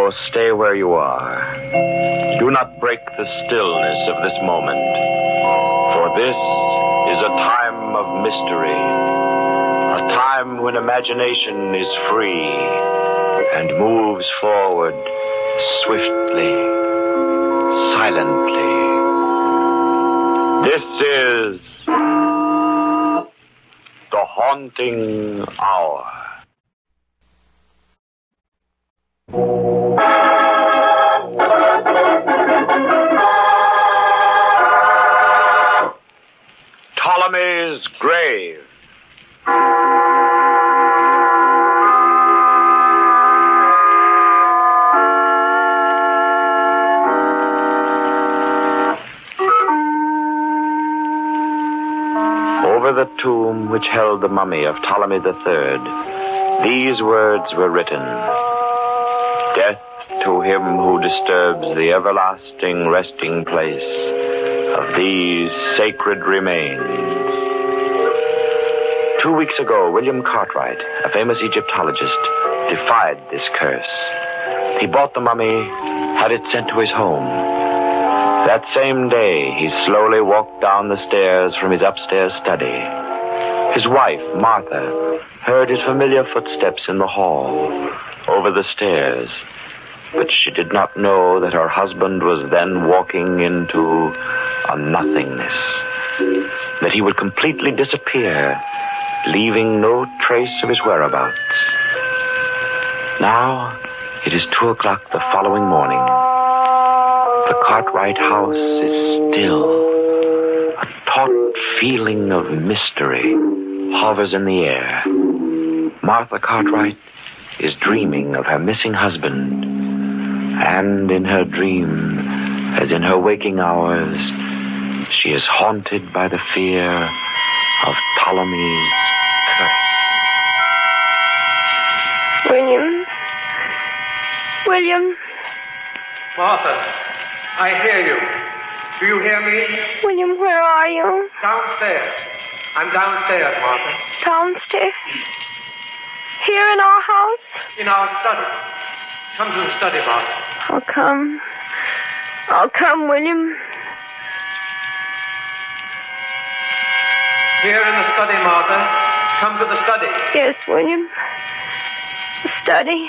So stay where you are. Do not break the stillness of this moment. For this is a time of mystery. A time when imagination is free and moves forward swiftly, silently. This is The Haunting Hour. Ptolemy's Grave. Over the tomb which held the mummy of Ptolemy III, these words were written: Death to him who disturbs the everlasting resting place of these sacred remains. 2 weeks ago, William Cartwright, a famous Egyptologist, defied this curse. He bought the mummy, had it sent to his home. That same day, he slowly walked down the stairs from his upstairs study. His wife, Martha, heard his familiar footsteps in the hall, over the stairs. But she did not know that her husband was then walking into a nothingness. That he would completely disappear, leaving no trace of his whereabouts. Now, it is 2 o'clock the following morning. The Cartwright house is still. A taut feeling of mystery hovers in the air. Martha Cartwright is dreaming of her missing husband. And in her dream, as in her waking hours, she is haunted by the fear of Ptolemy's curse. William. Martha, I hear you. Do you hear me? William, where are you? Downstairs. I'm downstairs, Martha. Downstairs? Here in our house? In our study. Come to the study, Martha. I'll come, William. Here in the study, Martha. Come to the study. Yes, William. The study.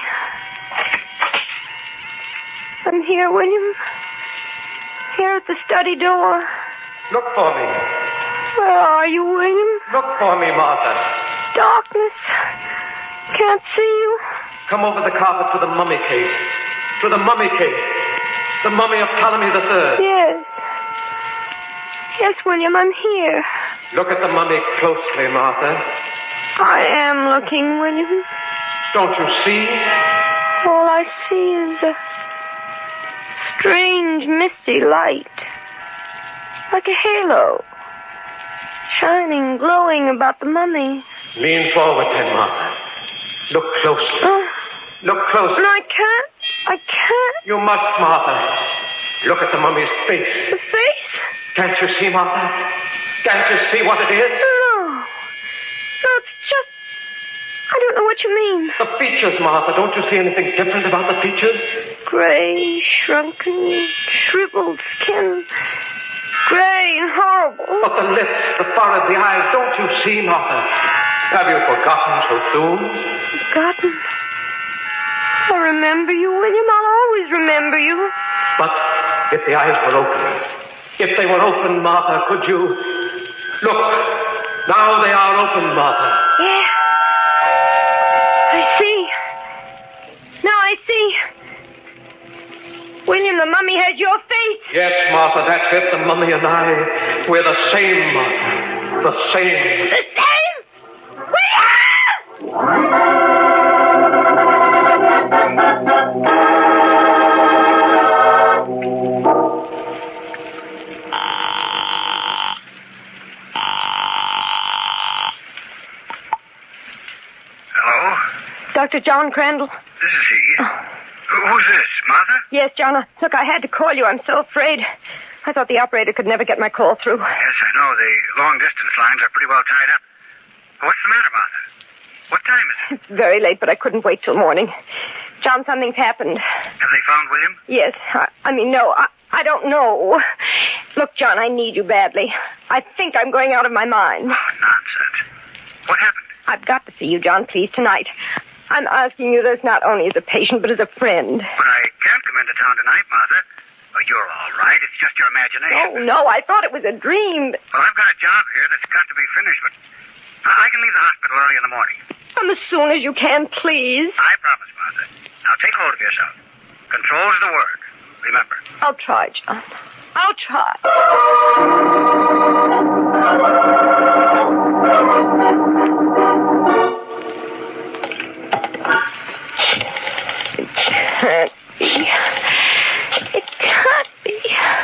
I'm here, William. Here at the study door. Look for me. Where are you, William? Look for me, Martha. Darkness. Can't see you. Come over the carpet to the mummy case. To the mummy case. The mummy of Ptolemy III. Yes. Yes, William, I'm here. Look at the mummy closely, Martha. I am looking, William. Don't you see? All I see is a strange, misty light. Like a halo. Shining, glowing about the mummy. Lean forward then, Martha. Look closely. Look closely. No, I can't. You must, Martha. Look at the mummy's face. The face? Can't you see, Martha? Can't you see what it is? No, it's just... I don't know what you mean. The features, Martha. Don't you see anything different about the features? Gray, shrunken, shriveled skin. Gray and horrible. But the lips, the forehead, the eyes. Don't you see, Martha? Have you forgotten so soon? Forgotten? I remember you, William. I'll always remember you. But if the eyes were open, if they were open, Martha, could you... Look, now they are open, Martha. Yeah. I see. Now I see. William, the mummy has your face. Yes, Martha, that's it. The mummy and I, we're the same, Martha. The same. The same? William! Hello? Dr. John Crandall. This is he. Who's this, Martha? Yes, John. Look, I had to call you. I'm so afraid. I thought the operator could never get my call through. Yes, I know. The long-distance lines are pretty well tied up. What's the matter, Martha? What time is it? It's very late, but I couldn't wait till morning. John, something's happened. Have they found William? Yes. No. I don't know. Look, John, I need you badly. I think I'm going out of my mind. Oh, nonsense. What happened? I've got to see you, John, please, tonight. I'm asking you this not only as a patient, but as a friend. But I can't come into town tonight, Martha. Oh, you're all right. It's just your imagination. Oh, no, I thought it was a dream. Well, I've got a job here that's got to be finished, but I can leave the hospital early in the morning. Come as soon as you can, please. I promise, Martha. Now take hold of yourself. Control's the word. Remember. I'll try, John. I'll try. It can't be. It can't be.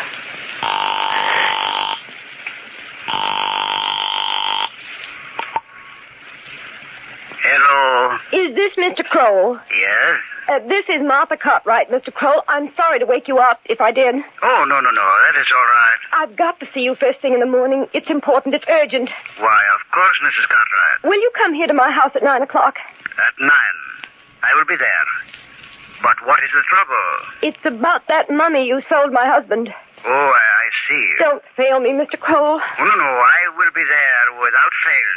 Hello. Is this Mr. Kroll? Yes? This is Martha Cartwright, Mr. Kroll. I'm sorry to wake you up if I did. Oh, no. That is all right. I've got to see you first thing in the morning. It's important. It's urgent. Why, of course, Mrs. Cartwright. Will you come here to my house at 9 o'clock? At 9. I will be there. But what is the trouble? It's about that mummy you sold my husband. Oh, I see. Don't fail me, Mr. Kroll. Oh, no. I will be there without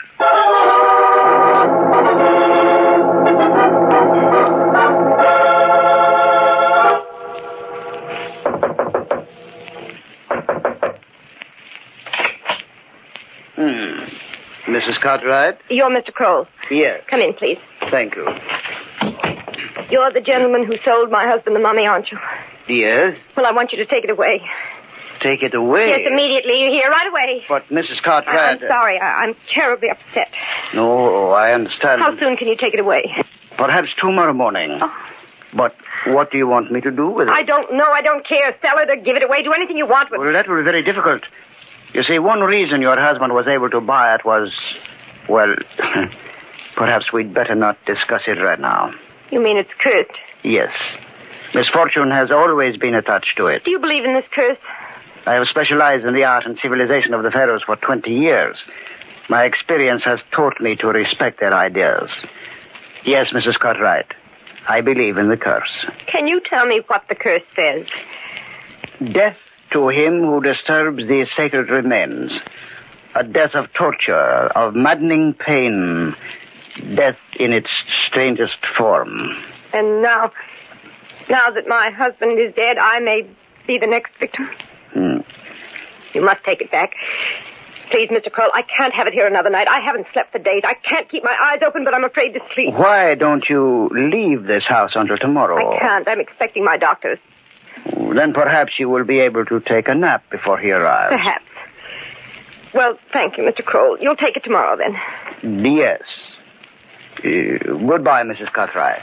fail. Mrs. Cartwright? You're Mr. Kroll. Yes. Come in, please. Thank you. You're the gentleman who sold my husband the mummy, aren't you? Yes? Well, I want you to take it away. Take it away? Yes, immediately. You're here right away. But, Mrs. Cartwright... I'm sorry. I'm terribly upset. No, I understand. How soon can you take it away? Perhaps tomorrow morning. Oh. But what do you want me to do with it? I don't know. I don't care. Sell it or give it away. Do anything you want with it. Well, that will be very difficult. You see, one reason your husband was able to buy it was... Well, perhaps we'd better not discuss it right now. You mean it's cursed? Yes. Misfortune has always been attached to it. Do you believe in this curse? I have specialized in the art and civilization of the pharaohs for 20 years. My experience has taught me to respect their ideas. Yes, Mrs. Cartwright, I believe in the curse. Can you tell me what the curse says? Death to him who disturbs these sacred remains. A death of torture, of maddening pain. Death in its strangest form. And now that my husband is dead, I may be the next victim? You must take it back. Please, Mr. Kroll, I can't have it here another night. I haven't slept for days. I can't keep my eyes open, but I'm afraid to sleep. Why don't you leave this house until tomorrow? I can't. I'm expecting my doctors. Then perhaps you will be able to take a nap before he arrives. Perhaps. Well, thank you, Mr. Kroll. You'll take it tomorrow, then. Yes. Goodbye, Mrs. Cartwright.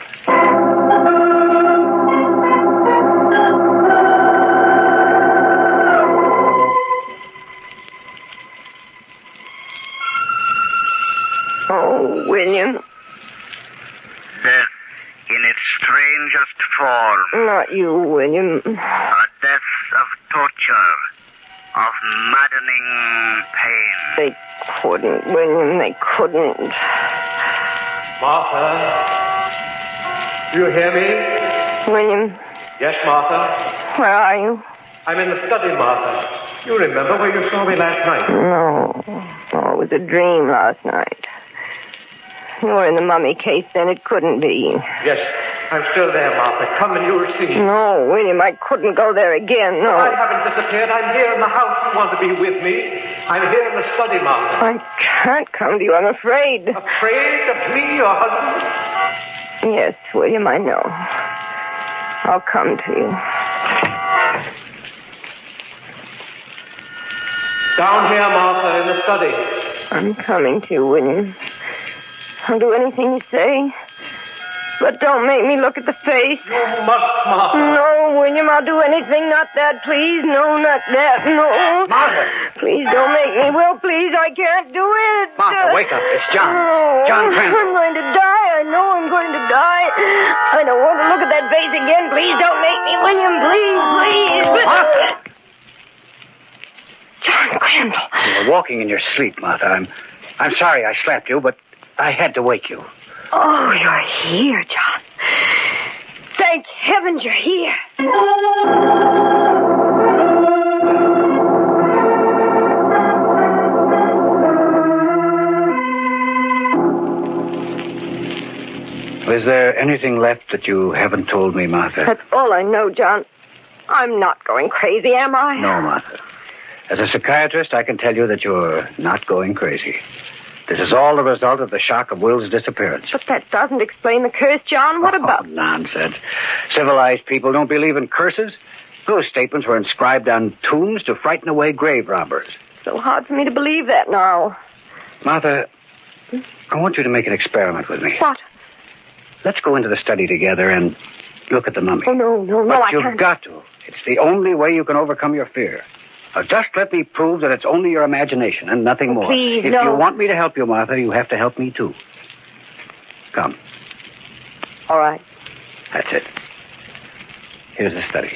Oh, William. Death in its strangest form. Not you, William. A death of torture, of maddening pain. They couldn't, William. They couldn't. Martha? Do you hear me? William. Yes, Martha? Where are you? I'm in the study, Martha. You remember where you saw me last night? No. Oh, it was a dream last night. You were in the mummy case, then it couldn't be. Yes, I'm still there, Martha. Come and you'll see. No, William, I couldn't go there again, no. I haven't disappeared. I'm here in the house. You want to be with me? I'm here in the study, Martha. I can't come to you, I'm afraid. Afraid of me, your husband? Yes, William, I know. I'll come to you. Down here, Martha, in the study. I'm coming to you, William. I'll do anything you say. But don't make me look at the face. You must, Martha. No, William, I'll do anything. Not that, please. No, not that. No. Martha. Please don't make me. Well, please, I can't do it. Martha, wake up. It's John. No. John Crandall. I'm going to die. I know I'm going to die. I don't want to look at that face again. Please don't make me, William. Please. Martha. John Crandall. You were walking in your sleep, Martha. I'm sorry I slapped you, but I had to wake you. Oh, you're here, John. heavens, you're here. Is there anything left that you haven't told me, Martha? That's all I know, John. I'm not going crazy, am I? No, Martha. As a psychiatrist, I can tell you that you're not going crazy. This is all the result of the shock of Will's disappearance. But that doesn't explain the curse, John. What about... Nonsense. Civilized people don't believe in curses. Those statements were inscribed on tombs to frighten away grave robbers. It's so hard for me to believe that now. Martha, I want you to make an experiment with me. What? Let's go into the study together and look at the mummy. Oh, no, but I you've can't. got to. It's the only way you can overcome your fear. Now, just let me prove that it's only your imagination and nothing more. Please, if no. you want me to help you, Martha, you have to help me, too. Come. All right. That's it. Here's the study.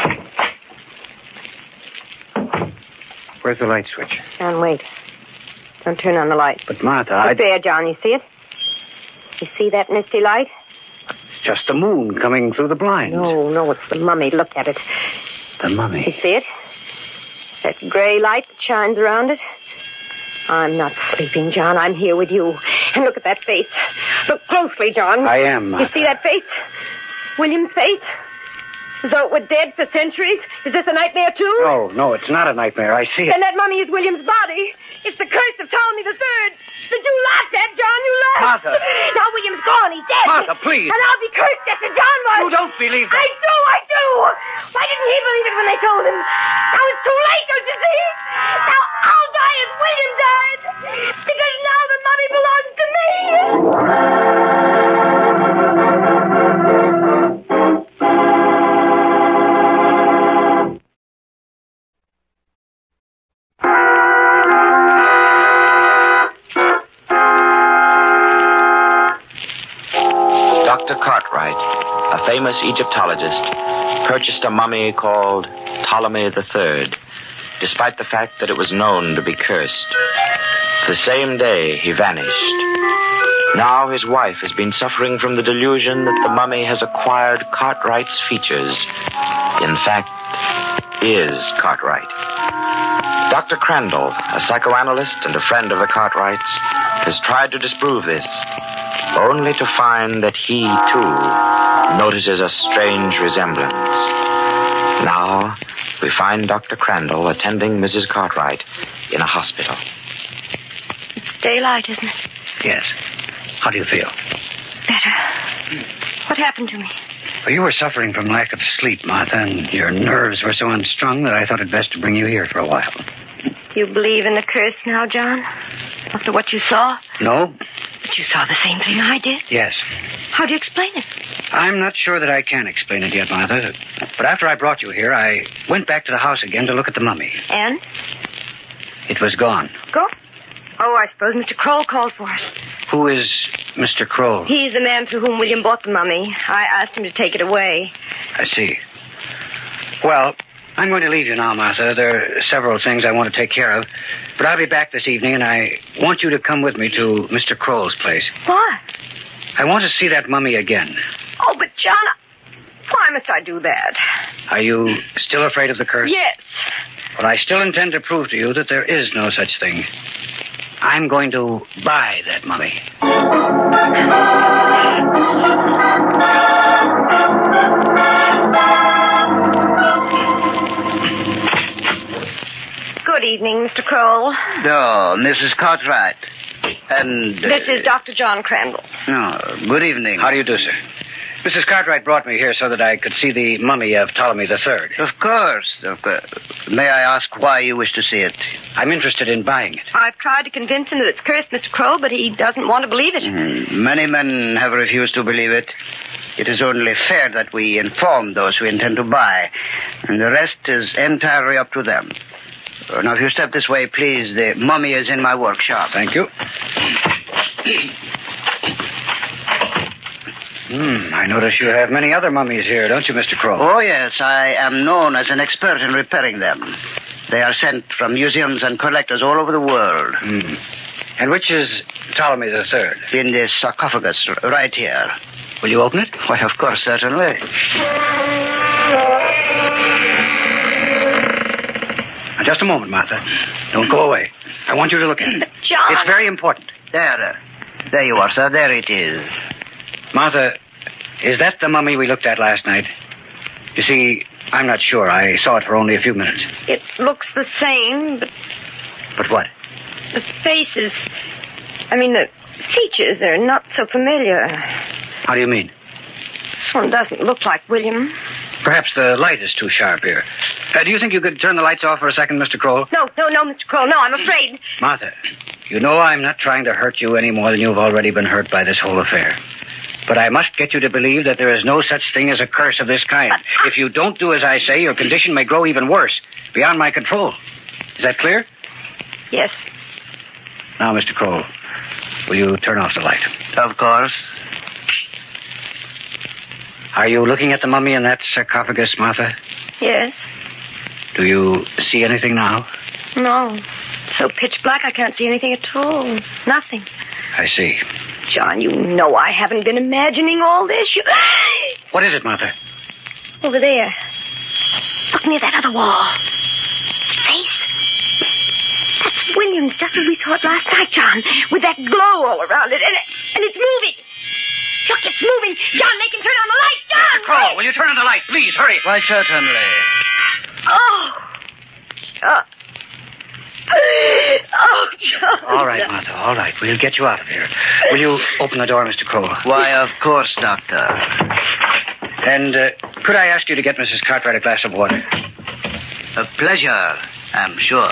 Where's the light switch? John, wait. Don't turn on the light. But, Martha, It's there, John. You see it? You see that misty light? It's just the moon coming through the blinds. No, it's the mummy. Look at it. The mummy. You see it? That gray light that shines around it? I'm not sleeping, John. I'm here with you. And look at that face. Look closely, John. I am, Martha. You see that face? William's face? As though it were dead for centuries? Is this a nightmare, too? No, it's not a nightmare. I see it. Then that mummy is William's body. It's the curse of Ptolemy III. That you laughed at, John. You laughed. Martha. Now William's gone. He's dead. Martha, please. And I'll be cursed just as John was. You don't believe that. I do. Why didn't he believe it when they told him? Now it's too late, don't you see? Now I'll die as William died. Because now the mummy belongs to me. Dr. Cartwright, a famous Egyptologist, purchased a mummy called Ptolemy III, despite the fact that it was known to be cursed. The same day, he vanished. Now his wife has been suffering from the delusion that the mummy has acquired Cartwright's features. In fact, is Cartwright. Dr. Crandall, a psychoanalyst and a friend of the Cartwrights, has tried to disprove this, only to find that he, too, notices a strange resemblance. Now, we find Dr. Crandall attending Mrs. Cartwright in a hospital. It's daylight, isn't it? Yes. How do you feel? Better. What happened to me? Well, you were suffering from lack of sleep, Martha, and your nerves were so unstrung that I thought it best to bring you here for a while. Do you believe in the curse now, John? After what you saw? No? But you saw the same thing I did. Yes. How do you explain it? I'm not sure that I can explain it yet, Martha. But after I brought you here, I went back to the house again to look at the mummy. And? It was gone. Go? Oh, I suppose Mr. Kroll called for it. Who is Mr. Kroll? He's the man through whom William bought the mummy. I asked him to take it away. I see. Well, I'm going to leave you now, Martha. There are several things I want to take care of. But I'll be back this evening, and I want you to come with me to Mr. Kroll's place. Why? I want to see that mummy again. Oh, but John, why must I do that? Are you still afraid of the curse? Yes. Well, I still intend to prove to you that there is no such thing. I'm going to buy that mummy. Good evening, Mr. Kroll. Oh, Mrs. Cartwright. And... This is Dr. John Crandall. Oh, good evening. How do you do, sir? Mrs. Cartwright brought me here so that I could see the mummy of Ptolemy III. Of course. May I ask why you wish to see it? I'm interested in buying it. I've tried to convince him that it's cursed, Mr. Kroll, but he doesn't want to believe it. Many men have refused to believe it. It is only fair that we inform those who intend to buy, and the rest is entirely up to them. Now, if you step this way, please, the mummy is in my workshop. Thank you. I notice you have many other mummies here, don't you, Mr. Kroll? Oh, yes, I am known as an expert in repairing them. They are sent from museums and collectors all over the world. And which is Ptolemy III? In this sarcophagus right here. Will you open it? Why, of course, certainly. Now, just a moment, Martha. Don't go away. I want you to look at it. John! It's very important. There you are, sir. There it is. Martha, is that the mummy we looked at last night? You see, I'm not sure. I saw it for only a few minutes. It looks the same, but But what? the faces... the features are not so familiar. How do you mean? This one doesn't look like William. Perhaps the light is too sharp here. Do you think you could turn the lights off for a second, Mr. Kroll? No, Mr. Kroll. No, I'm afraid. Martha, you know I'm not trying to hurt you any more than you've already been hurt by this whole affair. But I must get you to believe that there is no such thing as a curse of this kind. If you don't do as I say, your condition may grow even worse, beyond my control. Is that clear? Yes. Now, Mr. Kroll, will you turn off the light? Of course. Are you looking at the mummy in that sarcophagus, Martha? Yes. Do you see anything now? No. It's so pitch black I can't see anything at all. Nothing. I see. John, you know I haven't been imagining all this. What is it, Martha? Over there. Look near that other wall. Face. That's William's, just as we saw it last night, John. With that glow all around it. And it's moving. Look, it's moving. John, make him turn on the light. John! Mr. Kroll, will you turn on the light? Please, hurry. Why, certainly. Oh. John. Oh, John. All right, Martha, all right. We'll get you out of here. Will you open the door, Mr. Kroll? Why, of course, Doctor. And could I ask you to get Mrs. Cartwright a glass of water? A pleasure, I'm sure.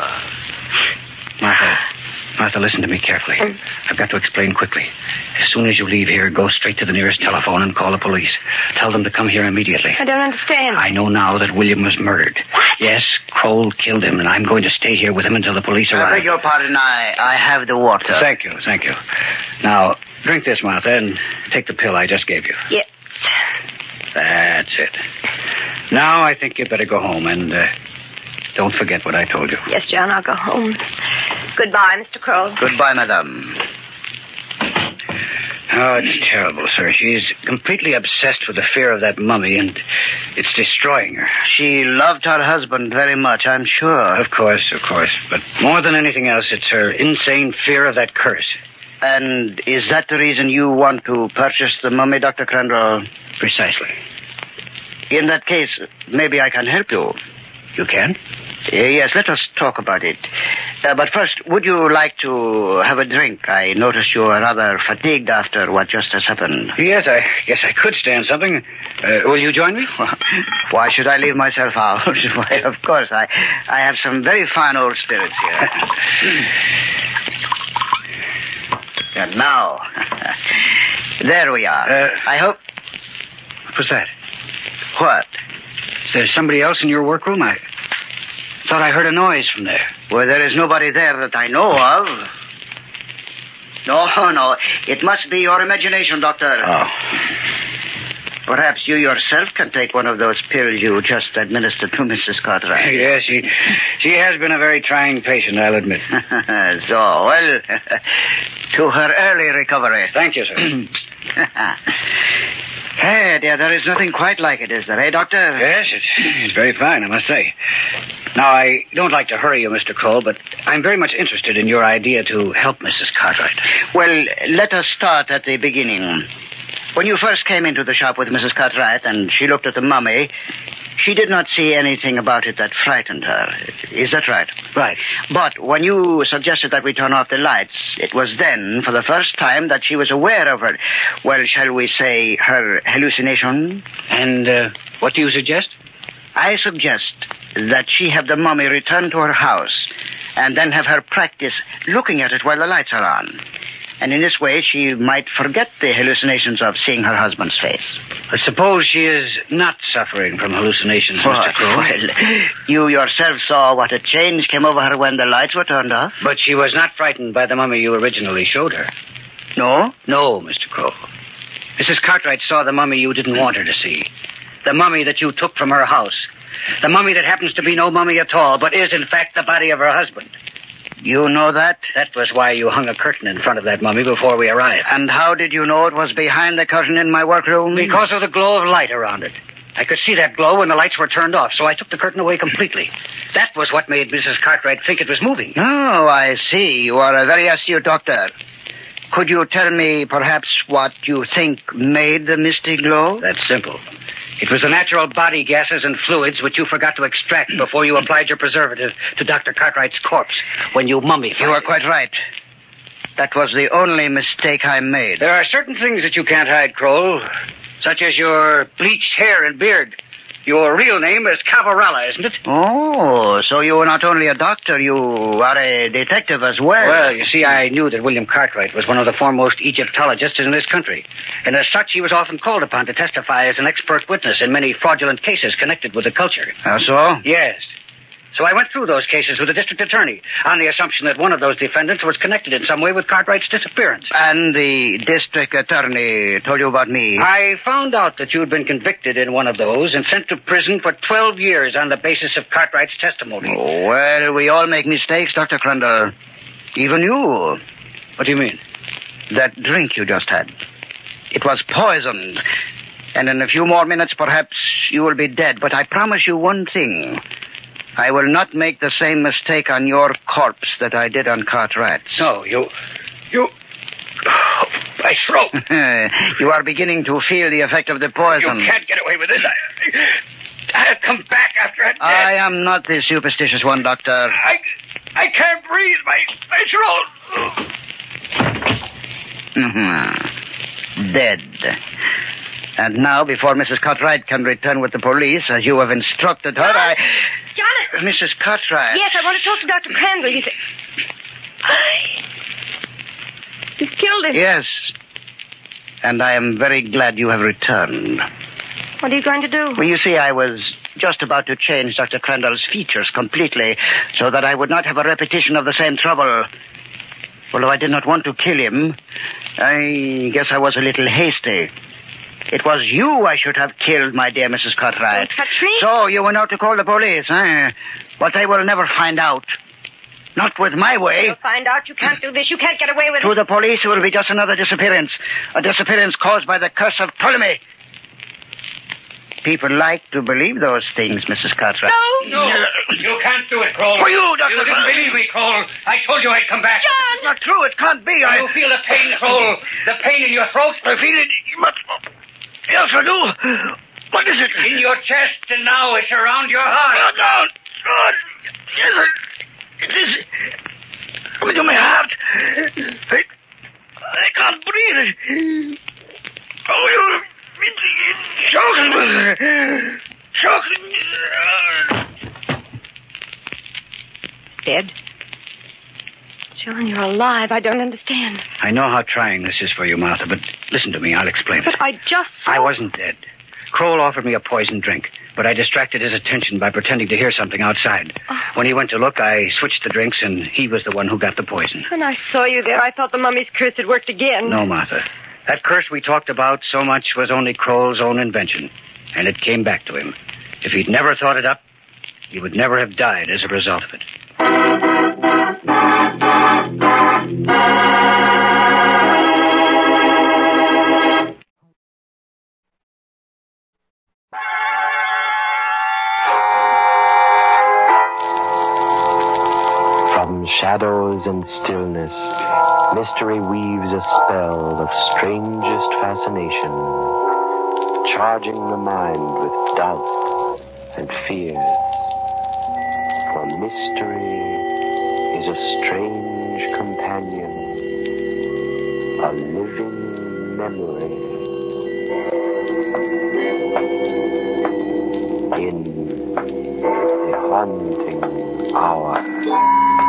Martha, listen to me carefully. I've got to explain quickly. As soon as you leave here, go straight to the nearest telephone and call the police. Tell them to come here immediately. I don't understand. I know now that William was murdered. What? Yes, Kroll killed him, and I'm going to stay here with him until the police arrive. I beg your pardon, I have the water. Thank you. Now, drink this, Martha, and take the pill I just gave you. Yes. That's it. Now I think you'd better go home, and don't forget what I told you. Yes, John, I'll go home. Goodbye, Mr. Kroll. Goodbye, madame. Oh, it's terrible, sir. She's completely obsessed with the fear of that mummy, and it's destroying her. She loved her husband very much, I'm sure. Of course. But more than anything else, it's her insane fear of that curse. And is that the reason you want to purchase the mummy, Dr. Crandall? Precisely. In that case, maybe I can help you. You can? Yes, let us talk about it. But first, would you like to have a drink? I notice you are rather fatigued after what just has happened. Yes, I guess I could stand something. Will you join me? Why should I leave myself out? Why, of course, I have some very fine old spirits here. And now, there we are. I hope... What was that? What? Is there somebody else in your workroom? I thought I heard a noise from there. Well, there is nobody there that I know of. No. It must be your imagination, Doctor. Oh. Perhaps you yourself can take one of those pills you just administered to Mrs. Cartwright. Yes, she has been a very trying patient, I'll admit. Well, to her early recovery. Thank you, sir. Hey, dear, there is nothing quite like it, is there, eh, Doctor? Yes, it's very fine, I must say. Now, I don't like to hurry you, Mr. Kroll, but I'm very much interested in your idea to help Mrs. Cartwright. Well, let us start at the beginning. When you first came into the shop with Mrs. Cartwright and she looked at the mummy, she did not see anything about it that frightened her. Is that right? Right. But when you suggested that we turn off the lights, it was then, for the first time, that she was aware of her, well, shall we say, her hallucination? And what do you suggest? I suggest that she have the mummy return to her house and then have her practice looking at it while the lights are on. And in this way, she might forget the hallucinations of seeing her husband's face. But suppose she is not suffering from hallucinations, Mr. Kroll. Well, you yourself saw what a change came over her when the lights were turned off. But she was not frightened by the mummy you originally showed her. No? No, Mr. Kroll. Mrs. Cartwright saw the mummy you didn't want her to see. The mummy that you took from her house. The mummy that happens to be no mummy at all, but is, in fact, the body of her husband. You know that? That was why you hung a curtain in front of that mummy before we arrived. And how did you know it was behind the curtain in my workroom? Because of the glow of light around it. I could see that glow when the lights were turned off, so I took the curtain away completely. That was what made Mrs. Cartwright think it was moving. Oh, I see. You are a very astute doctor. Could you tell me, perhaps, what you think made the misty glow? That's simple. It was the natural body gases and fluids which you forgot to extract before you applied your preservative to Dr. Cartwright's corpse when you mummified. You are quite right. That was the only mistake I made. There are certain things that you can't hide, Kroll, such as your bleached hair and beard. Your real name is Cavarella, isn't it? Oh, so you are not only a doctor, you are a detective as well. Well, you see, I knew that William Cartwright was one of the foremost Egyptologists in this country. And as such, he was often called upon to testify as an expert witness in many fraudulent cases connected with the culture. How so? Yes. So I went through those cases with the district attorney on the assumption that one of those defendants was connected in some way with Cartwright's disappearance. And the district attorney told you about me? I found out that you'd been convicted in one of those and sent to prison for 12 years on the basis of Cartwright's testimony. Oh, well, we all make mistakes, Dr. Crandall. Even you. What do you mean? That drink you just had. It was poisoned. And in a few more minutes, perhaps, you will be dead. But I promise you one thing. I will not make the same mistake on your corpse that I did on Cartwright's. No, you... My throat. You are beginning to feel the effect of the poison. You can't get away with this. I'll come back after I'm dead. I am not the superstitious one, Doctor. I can't breathe. My throat. Dead. And now, before Mrs. Cartwright can return with the police, as you have instructed her, John! Mrs. Cartwright. Yes, I want to talk to Dr. Crandall. You've killed him. Yes. And I am very glad you have returned. What are you going to do? Well, you see, I was just about to change Dr. Crandall's features completely so that I would not have a repetition of the same trouble. Although I did not want to kill him, I guess I was a little hasty. It was you I should have killed, my dear Mrs. Cartwright. Don't touch me. So you went out to call the police, eh? But they will never find out. Not with my way. You'll find out. You can't do this. You can't get away with it. To the police, it will be just another disappearance. A disappearance caused by the curse of Ptolemy. People like to believe those things, Mrs. Cartwright. No. You can't do it, Kroll. For you, Dr. You didn't believe me, Kroll. I told you I'd come back. John! It's not true. It can't be. You feel the pain, Kroll. The pain in your throat. I feel it. But yes, I do. What is it? In your chest, and now it's around your heart. No. God. Yes, it is. Coming to my heart. I can't breathe. Oh, it's choking. Dead? John, you're alive. I don't understand. I know how trying this is for you, Martha, but listen to me. I'll explain But it. I just saw... I wasn't dead. Kroll offered me a poisoned drink, but I distracted his attention by pretending to hear something outside. Oh. When he went to look, I switched the drinks, and he was the one who got the poison. When I saw you there, I thought the mummy's curse had worked again. No, Martha. That curse we talked about so much was only Kroll's own invention, and it came back to him. If he'd never thought it up, he would never have died as a result of it. From shadows and stillness, mystery weaves a spell of strangest fascination, charging the mind with doubts and fears. For mystery is a strange companion, a living memory. In the haunting hour.